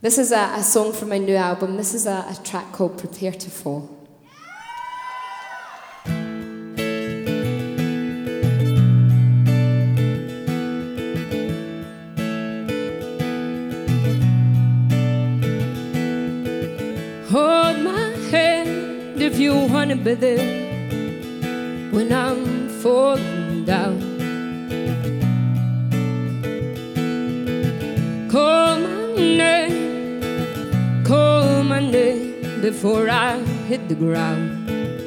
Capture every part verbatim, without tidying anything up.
This is a, a song from my new album. This is a, a track called Prepare to Fall. Hold my hand if you wanna be there when I'm falling down. Call my name, call my name before I hit the ground.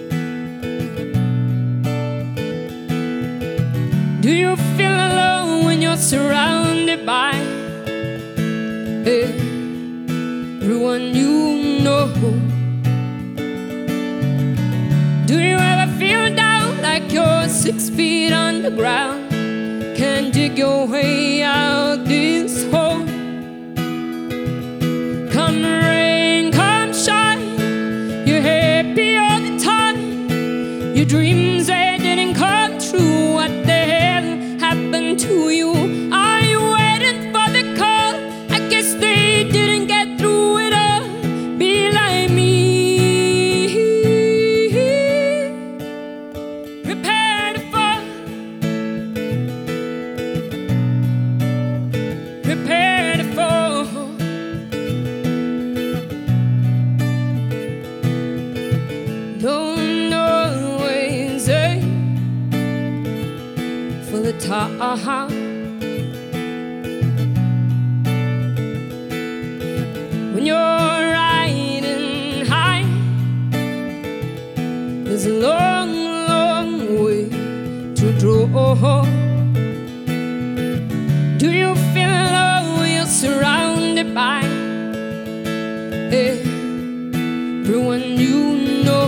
Do you feel alone when you're surrounded by everyone you know? Do you ever feel down like you're six feet underground? Can't dig your way out this hole. Come rain, come shine, you're happy all the time. Your dreams, they didn't come true. What the hell happened to you? Are you waiting for the call? I guess they didn't get through it all. Be like me. Prepare to fall. Prepare to fall. Don't always aim for the top. When you're riding high, there's a long, long way to draw. Do you feel low when you're surrounded by everyone you know?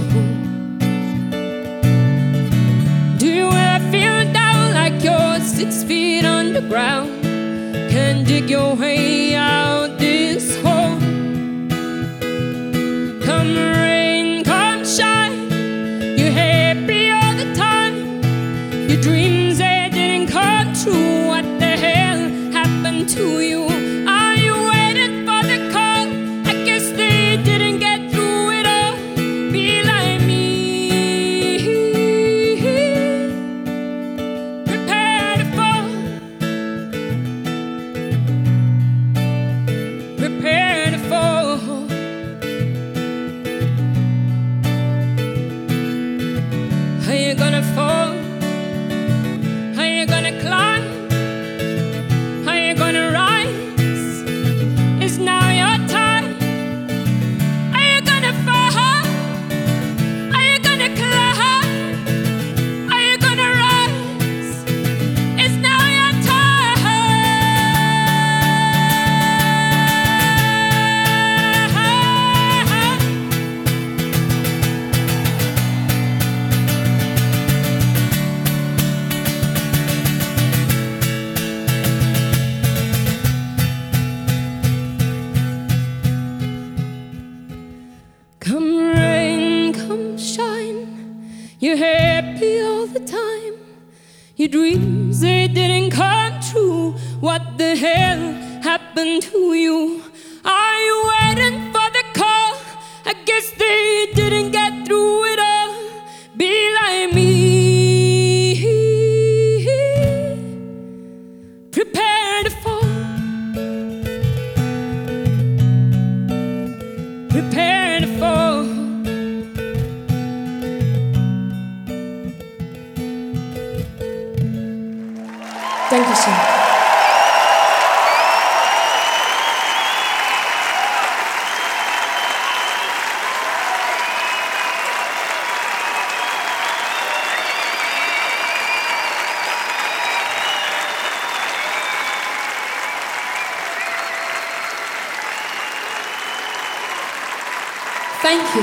Do you ever feel down like you're six feet underground? Can't dig your way out this hole. Come rain, come shine, you're happy all the time. Your dreams, they didn't come true. What the hell happened to you? Are you waiting for the call? I guess they didn't get through it all. Be like me. Prepare to fall. Prepare to fall. Are you gonna fall? Are you gonna climb? Are you gonna rise? It's now your time. Are you gonna fall? Are you gonna climb? Are you gonna rise? It's now your time. Come rain, come shine, you're happy all the time. Your dreams, they didn't come true. What the hell happened to you? Are you waiting for the call? I guess they didn't get through it all. Be like me. Prepare to fall. Prepare to fall. Dankeschön. Thank you.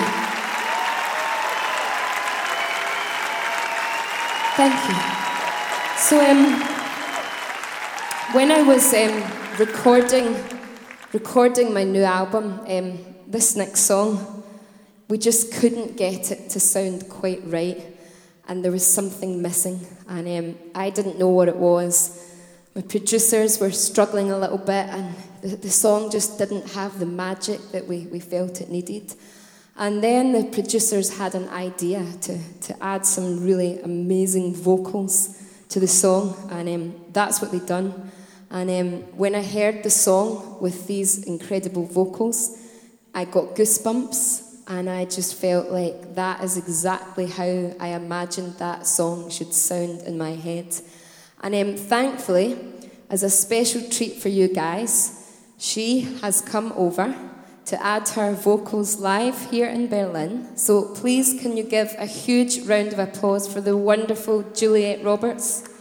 Thank you. So, um, when I was um, recording, recording my new album, um, this next song, we just couldn't get it to sound quite right, and there was something missing, and um, I didn't know what it was. My producers were struggling a little bit, and the, the song just didn't have the magic that we, we felt it needed. And then the producers had an idea to, to add some really amazing vocals to the song, and um, that's what they'd done. And um, when I heard the song with these incredible vocals, I got goosebumps, and I just felt like that is exactly how I imagined that song should sound in my head. And um, thankfully, as a special treat for you guys, she has come over to add her vocals live here in Berlin. So please, can you give a huge round of applause for the wonderful Juliet Roberts?